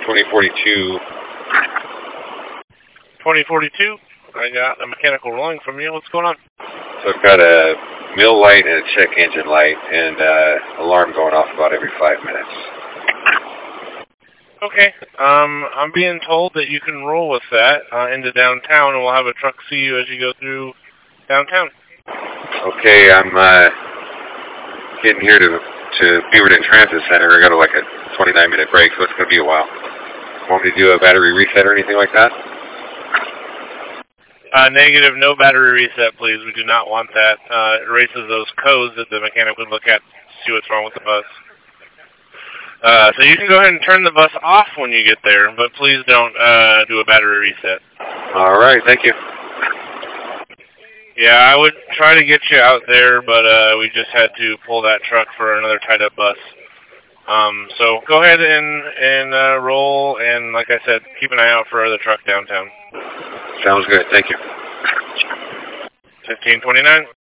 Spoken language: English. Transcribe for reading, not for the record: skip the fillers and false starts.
2042. 2042. I got a mechanical rolling from you. What's going on? So I've got a mill light and a check engine light and alarm going off about every 5 minutes. Okay. I'm being told that you can roll with that into downtown, and we'll have a truck see you as you go through downtown. Okay, I'm getting here to Beaverton Transit Center. I got like a 29-minute break, so it's going to be a while. Want me to do a battery reset or anything like that? Negative, no battery reset, please. We do not want that. It erases those codes that the mechanic would look at to see what's wrong with the bus. So you can go ahead and turn the bus off when you get there, but please don't do a battery reset. All right, thank you. Yeah, I would try to get you out there, but we just had to pull that truck for another tied-up bus. So go ahead and roll, and like I said, keep an eye out for the truck downtown. Sounds good, thank you. 1529.